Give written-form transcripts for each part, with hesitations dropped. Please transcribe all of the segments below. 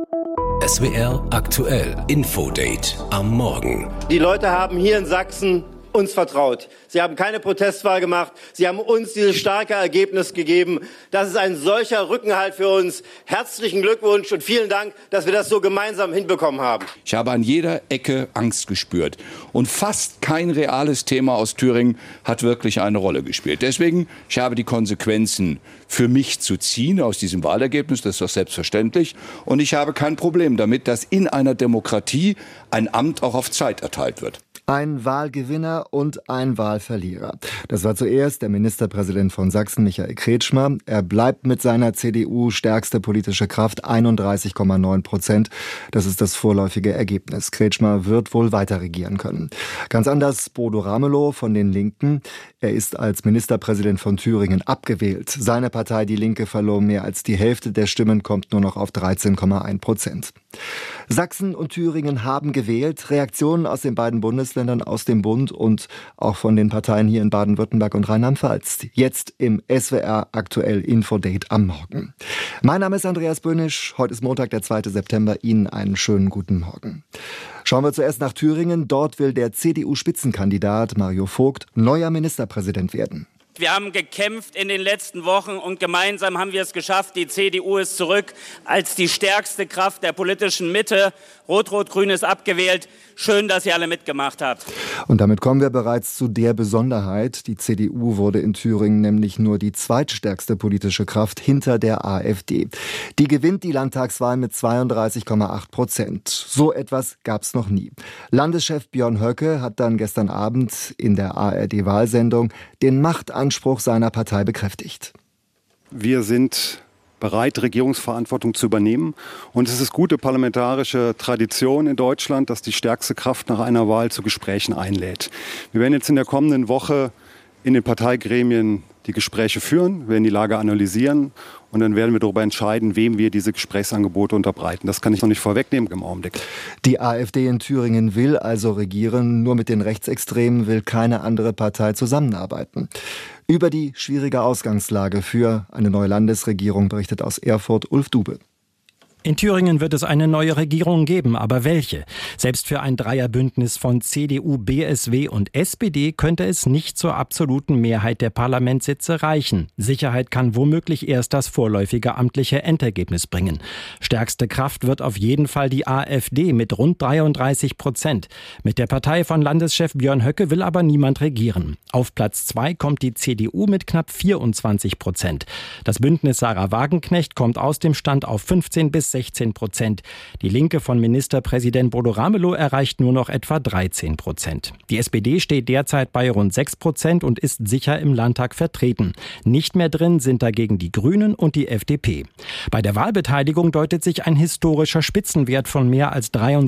SWR aktuell Infodate am Morgen. Die Leute haben hier in Sachsen uns vertraut. Sie haben keine Protestwahl gemacht. Sie haben uns dieses starke Ergebnis gegeben. Das ist ein solcher Rückenhalt für uns. Herzlichen Glückwunsch und vielen Dank, dass wir das so gemeinsam hinbekommen haben. Ich habe an jeder Ecke Angst gespürt. Und fast kein reales Thema aus Thüringen hat wirklich eine Rolle gespielt. Deswegen, ich habe die Konsequenzen für mich zu ziehen aus diesem Wahlergebnis. Das ist doch selbstverständlich. Und ich habe kein Problem damit, dass in einer Demokratie ein Amt auch auf Zeit erteilt wird. Ein Wahlgewinner und ein Wahlverlierer. Das war zuerst der Ministerpräsident von Sachsen, Michael Kretschmer. Er bleibt mit seiner CDU stärkste politische Kraft, 31,9%. Das ist das vorläufige Ergebnis. Kretschmer wird wohl weiter regieren können. Ganz anders Bodo Ramelow von den Linken. Er ist als Ministerpräsident von Thüringen abgewählt. Seine Partei, die Linke, verlor mehr als die Hälfte der Stimmen, kommt nur noch auf 13,1%. Sachsen und Thüringen haben gewählt. Reaktionen aus den beiden Bundesländern, aus dem Bund und auch von den Parteien hier in Baden-Württemberg und Rheinland-Pfalz. Jetzt im SWR aktuell Infodate am Morgen. Mein Name ist Andreas Böhnisch. Heute ist Montag, der 2. September. Ihnen einen schönen guten Morgen. Schauen wir zuerst nach Thüringen. Dort will der CDU-Spitzenkandidat Mario Vogt neuer Ministerpräsident werden. Wir haben gekämpft in den letzten Wochen und gemeinsam haben wir es geschafft. Die CDU ist zurück als die stärkste Kraft der politischen Mitte. Rot-Rot-Grün ist abgewählt. Schön, dass ihr alle mitgemacht habt. Und damit kommen wir bereits zu der Besonderheit. Die CDU wurde in Thüringen nämlich nur die zweitstärkste politische Kraft hinter der AfD. Die gewinnt die Landtagswahl mit 32,8%. So etwas gab es noch nie. Landeschef Björn Höcke hat dann gestern Abend in der ARD-Wahlsendung den Machtanspruch seiner Partei bekräftigt. Wir sind bereit, Regierungsverantwortung zu übernehmen. Und es ist gute parlamentarische Tradition in Deutschland, dass die stärkste Kraft nach einer Wahl zu Gesprächen einlädt. Wir werden jetzt in der kommenden Woche in den Parteigremien die Gespräche führen, werden die Lage analysieren und dann werden wir darüber entscheiden, wem wir diese Gesprächsangebote unterbreiten. Das kann ich noch nicht vorwegnehmen im Augenblick. Die AfD in Thüringen will also regieren, nur mit den Rechtsextremen will keine andere Partei zusammenarbeiten. Über die schwierige Ausgangslage für eine neue Landesregierung berichtet aus Erfurt Ulf Dube. In Thüringen wird es eine neue Regierung geben, aber welche? Selbst für ein Dreierbündnis von CDU, BSW und SPD könnte es nicht zur absoluten Mehrheit der Parlamentssitze reichen. Sicherheit kann womöglich erst das vorläufige amtliche Endergebnis bringen. Stärkste Kraft wird auf jeden Fall die AfD mit rund 33%. Mit der Partei von Landeschef Björn Höcke will aber niemand regieren. Auf Platz 2 kommt die CDU mit knapp 24%. Das Bündnis Sarah Wagenknecht kommt aus dem Stand auf 15-16%. Die Linke von Ministerpräsident Bodo Ramelow erreicht nur noch etwa 13%. Die SPD steht derzeit bei rund 6% und ist sicher im Landtag vertreten. Nicht mehr drin sind dagegen die Grünen und die FDP. Bei der Wahlbeteiligung deutet sich ein historischer Spitzenwert von mehr als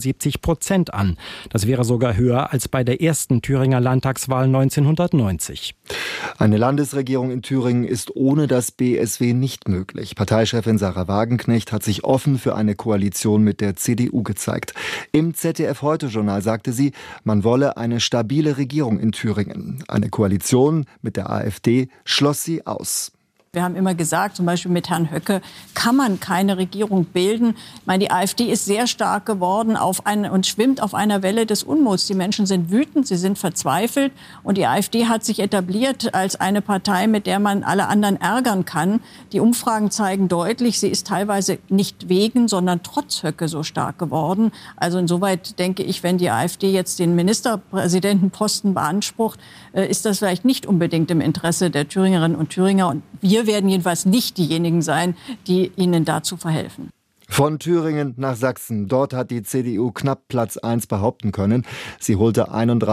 73% an. Das wäre sogar höher als bei der ersten Thüringer Landtagswahl 1990. Eine Landesregierung in Thüringen ist ohne das BSW nicht möglich. Parteichefin Sarah Wagenknecht hat sich offen für eine Koalition mit der CDU gezeigt. Im ZDF-Heute-Journal sagte sie, man wolle eine stabile Regierung in Thüringen. Eine Koalition mit der AfD schloss sie aus. Wir haben immer gesagt, zum Beispiel mit Herrn Höcke, kann man keine Regierung bilden. Ich meine, die AfD ist sehr stark geworden und schwimmt auf einer Welle des Unmuts. Die Menschen sind wütend, sie sind verzweifelt. Und die AfD hat sich etabliert als eine Partei, mit der man alle anderen ärgern kann. Die Umfragen zeigen deutlich, sie ist teilweise nicht wegen, sondern trotz Höcke so stark geworden. Also insoweit denke ich, wenn die AfD jetzt den Ministerpräsidentenposten beansprucht, ist das vielleicht nicht unbedingt im Interesse der Thüringerinnen und Thüringer. Und wir werden jedenfalls nicht diejenigen sein, die ihnen dazu verhelfen. Von Thüringen nach Sachsen. Dort hat die CDU knapp Platz 1 behaupten können. Sie holte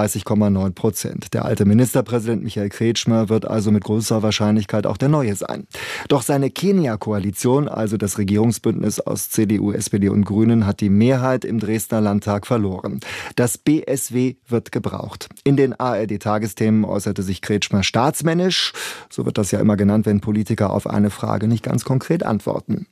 31,9%. Der alte Ministerpräsident Michael Kretschmer wird also mit großer Wahrscheinlichkeit auch der neue sein. Doch seine Kenia-Koalition, also das Regierungsbündnis aus CDU, SPD und Grünen, hat die Mehrheit im Dresdner Landtag verloren. Das BSW wird gebraucht. In den ARD-Tagesthemen äußerte sich Kretschmer staatsmännisch. So wird das ja immer genannt, wenn Politiker auf eine Frage nicht ganz konkret antworten.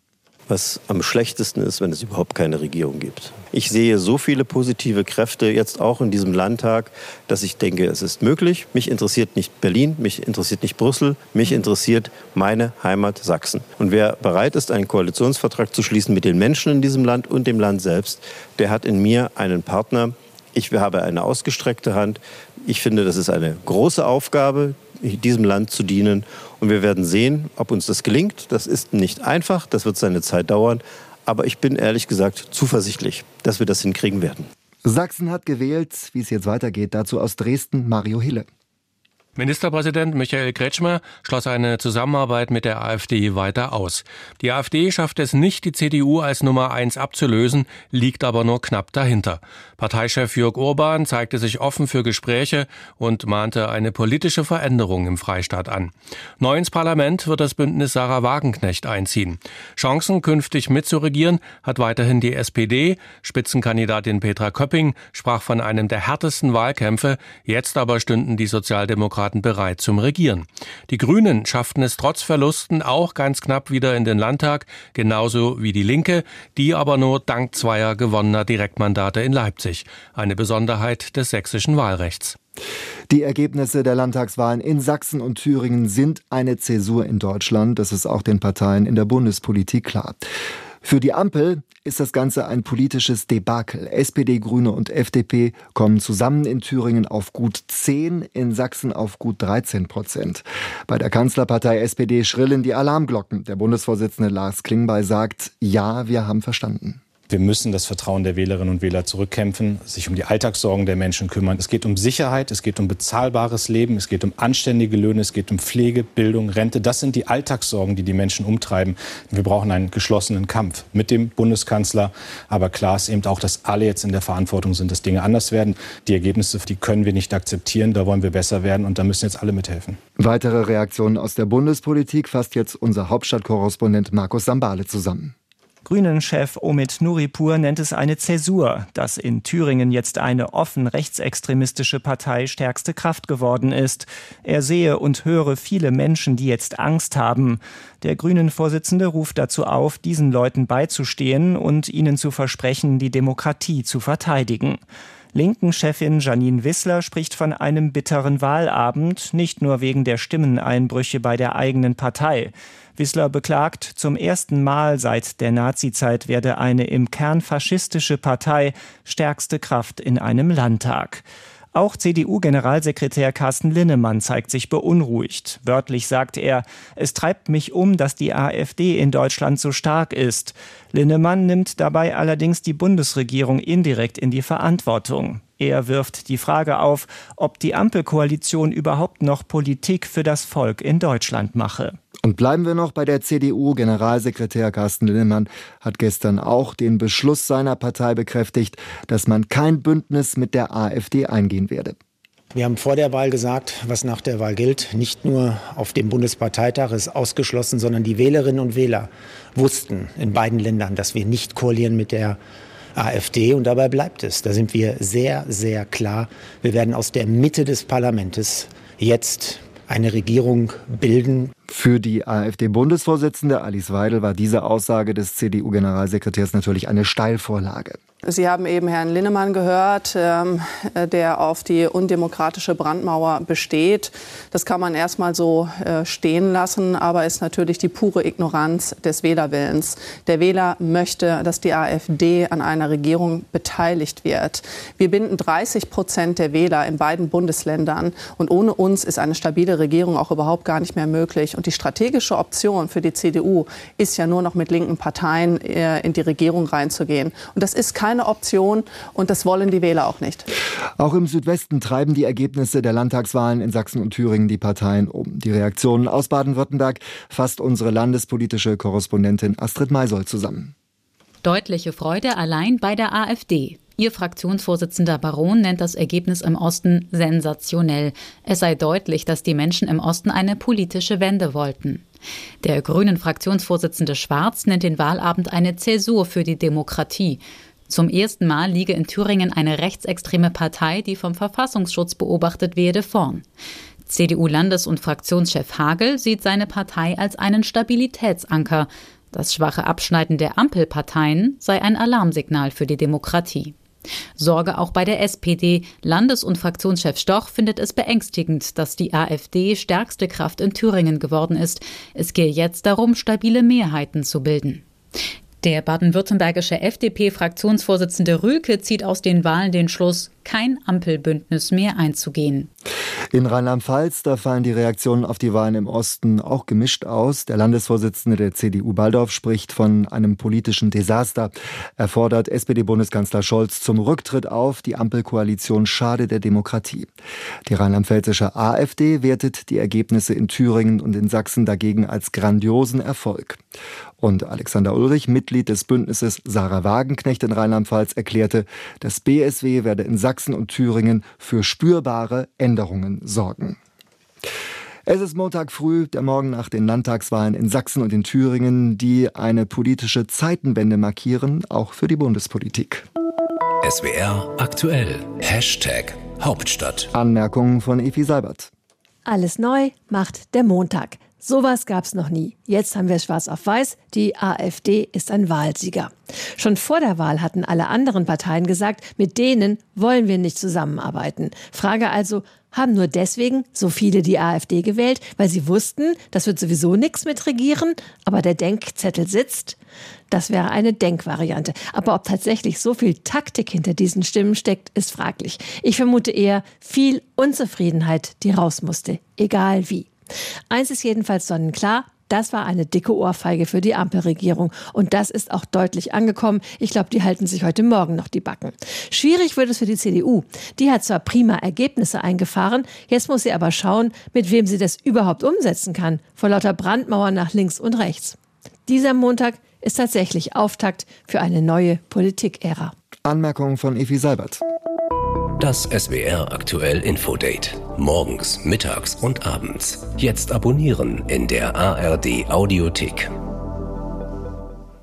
was am schlechtesten ist, wenn es überhaupt keine Regierung gibt. Ich sehe so viele positive Kräfte jetzt auch in diesem Landtag, dass ich denke, es ist möglich. Mich interessiert nicht Berlin, mich interessiert nicht Brüssel, mich interessiert meine Heimat Sachsen. Und wer bereit ist, einen Koalitionsvertrag zu schließen mit den Menschen in diesem Land und dem Land selbst, der hat in mir einen Partner. Ich habe eine ausgestreckte Hand. Ich finde, das ist eine große Aufgabe, diesem Land zu dienen. Und wir werden sehen, ob uns das gelingt. Das ist nicht einfach, das wird seine Zeit dauern. Aber ich bin ehrlich gesagt zuversichtlich, dass wir das hinkriegen werden. Sachsen hat gewählt, wie es jetzt weitergeht. Dazu aus Dresden Mario Hille. Ministerpräsident Michael Kretschmer schloss eine Zusammenarbeit mit der AfD weiter aus. Die AfD schafft es nicht, die CDU als Nummer 1 abzulösen, liegt aber nur knapp dahinter. Parteichef Jörg Urban zeigte sich offen für Gespräche und mahnte eine politische Veränderung im Freistaat an. Neu ins Parlament wird das Bündnis Sarah Wagenknecht einziehen. Chancen, künftig mitzuregieren, hat weiterhin die SPD. Spitzenkandidatin Petra Köpping sprach von einem der härtesten Wahlkämpfe. Jetzt aber stünden die Sozialdemokraten bereit zum Regieren. Die Grünen schafften es trotz Verlusten auch ganz knapp wieder in den Landtag, genauso wie die Linke, die aber nur dank zweier gewonnener Direktmandate in Leipzig. Eine Besonderheit des sächsischen Wahlrechts. Die Ergebnisse der Landtagswahlen in Sachsen und Thüringen sind eine Zäsur in Deutschland. Das ist auch den Parteien in der Bundespolitik klar. Für die Ampel ist das Ganze ein politisches Debakel. SPD, Grüne und FDP kommen zusammen in Thüringen auf gut 10, in Sachsen auf gut 13%. Bei der Kanzlerpartei SPD schrillen die Alarmglocken. Der Bundesvorsitzende Lars Klingbeil sagt, ja, wir haben verstanden. Wir müssen das Vertrauen der Wählerinnen und Wähler zurückkämpfen, sich um die Alltagssorgen der Menschen kümmern. Es geht um Sicherheit, es geht um bezahlbares Leben, es geht um anständige Löhne, es geht um Pflege, Bildung, Rente. Das sind die Alltagssorgen, die die Menschen umtreiben. Wir brauchen einen geschlossenen Kampf mit dem Bundeskanzler. Aber klar ist eben auch, dass alle jetzt in der Verantwortung sind, dass Dinge anders werden. Die Ergebnisse, die können wir nicht akzeptieren. Da wollen wir besser werden und da müssen jetzt alle mithelfen. Weitere Reaktionen aus der Bundespolitik fasst jetzt unser Hauptstadtkorrespondent Markus Sambale zusammen. Grünen-Chef Omid Nuripur nennt es eine Zäsur, dass in Thüringen jetzt eine offen rechtsextremistische Partei stärkste Kraft geworden ist. Er sehe und höre viele Menschen, die jetzt Angst haben. Der Grünen-Vorsitzende ruft dazu auf, diesen Leuten beizustehen und ihnen zu versprechen, die Demokratie zu verteidigen. Linken-Chefin Janine Wissler spricht von einem bitteren Wahlabend, nicht nur wegen der Stimmeneinbrüche bei der eigenen Partei. Wissler beklagt, zum ersten Mal seit der Nazizeit werde eine im Kern faschistische Partei stärkste Kraft in einem Landtag. Auch CDU-Generalsekretär Carsten Linnemann zeigt sich beunruhigt. Wörtlich sagt er, es treibt mich um, dass die AfD in Deutschland so stark ist. Linnemann nimmt dabei allerdings die Bundesregierung indirekt in die Verantwortung. Er wirft die Frage auf, ob die Ampelkoalition überhaupt noch Politik für das Volk in Deutschland mache. Und bleiben wir noch bei der CDU. Generalsekretär Carsten Linnemann hat gestern auch den Beschluss seiner Partei bekräftigt, dass man kein Bündnis mit der AfD eingehen werde. Wir haben vor der Wahl gesagt, was nach der Wahl gilt. Nicht nur auf dem Bundesparteitag ist ausgeschlossen, sondern die Wählerinnen und Wähler wussten in beiden Ländern, dass wir nicht koalieren mit der AfD. Und dabei bleibt es. Da sind wir sehr, sehr klar. Wir werden aus der Mitte des Parlaments jetzt eine Regierung bilden. Für die AfD-Bundesvorsitzende Alice Weidel war diese Aussage des CDU-Generalsekretärs natürlich eine Steilvorlage. Sie haben eben Herrn Linnemann gehört, der auf die undemokratische Brandmauer besteht. Das kann man erstmal so stehen lassen, aber ist natürlich die pure Ignoranz des Wählerwillens. Der Wähler möchte, dass die AfD an einer Regierung beteiligt wird. Wir binden 30% der Wähler in beiden Bundesländern und ohne uns ist eine stabile Regierung auch überhaupt gar nicht mehr möglich. Und die strategische Option für die CDU ist ja nur noch mit linken Parteien in die Regierung reinzugehen. Und das ist keine Option und das wollen die Wähler auch nicht. Auch im Südwesten treiben die Ergebnisse der Landtagswahlen in Sachsen und Thüringen die Parteien um. Die Reaktionen aus Baden-Württemberg fasst unsere landespolitische Korrespondentin Astrid Maisold zusammen. Deutliche Freude allein bei der AfD. Ihr Fraktionsvorsitzender Baron nennt das Ergebnis im Osten sensationell. Es sei deutlich, dass die Menschen im Osten eine politische Wende wollten. Der Grünen-Fraktionsvorsitzende Schwarz nennt den Wahlabend eine Zäsur für die Demokratie. Zum ersten Mal liege in Thüringen eine rechtsextreme Partei, die vom Verfassungsschutz beobachtet werde, vorn. CDU-Landes- und Fraktionschef Hagel sieht seine Partei als einen Stabilitätsanker. Das schwache Abschneiden der Ampelparteien sei ein Alarmsignal für die Demokratie. Sorge auch bei der SPD. Landes- und Fraktionschef Stoch findet es beängstigend, dass die AfD stärkste Kraft in Thüringen geworden ist. Es gehe jetzt darum, stabile Mehrheiten zu bilden. Der baden-württembergische FDP-Fraktionsvorsitzende Rühlke zieht aus den Wahlen den Schluss, kein Ampelbündnis mehr einzugehen. In Rheinland-Pfalz, da fallen die Reaktionen auf die Wahlen im Osten auch gemischt aus. Der Landesvorsitzende der CDU Baldauf spricht von einem politischen Desaster. Er fordert SPD-Bundeskanzler Scholz zum Rücktritt auf. Die Ampelkoalition schade der Demokratie. Die rheinland-pfälzische AfD wertet die Ergebnisse in Thüringen und in Sachsen dagegen als grandiosen Erfolg. Und Alexander Ulrich, Mitglied des Bündnisses Sarah Wagenknecht in Rheinland-Pfalz, erklärte, das BSW werde in Sachsen und Thüringen für spürbare Änderungen sorgen. Es ist Montag früh, der Morgen nach den Landtagswahlen in Sachsen und in Thüringen, die eine politische Zeitenwende markieren, auch für die Bundespolitik. SWR aktuell. #Hauptstadt. Anmerkungen von Evi Seibert. Alles neu macht der Montag. Sowas gab's noch nie. Jetzt haben wir es schwarz auf weiß. Die AfD ist ein Wahlsieger. Schon vor der Wahl hatten alle anderen Parteien gesagt, mit denen wollen wir nicht zusammenarbeiten. Frage also, haben nur deswegen so viele die AfD gewählt, weil sie wussten, das wird sowieso nichts mit Regieren, aber der Denkzettel sitzt? Das wäre eine Denkvariante. Aber ob tatsächlich so viel Taktik hinter diesen Stimmen steckt, ist fraglich. Ich vermute eher viel Unzufriedenheit, die raus musste, egal wie. Eins ist jedenfalls sonnenklar, das war eine dicke Ohrfeige für die Ampelregierung. Und das ist auch deutlich angekommen. Ich glaube, die halten sich heute Morgen noch die Backen. Schwierig wird es für die CDU. Die hat zwar prima Ergebnisse eingefahren, jetzt muss sie aber schauen, mit wem sie das überhaupt umsetzen kann. Vor lauter Brandmauern nach links und rechts. Dieser Montag ist tatsächlich Auftakt für eine neue Politikära. Anmerkungen von Evi Seibert. Das SWR aktuell Infodate. Morgens, mittags und abends. Jetzt abonnieren in der ARD Audiothek.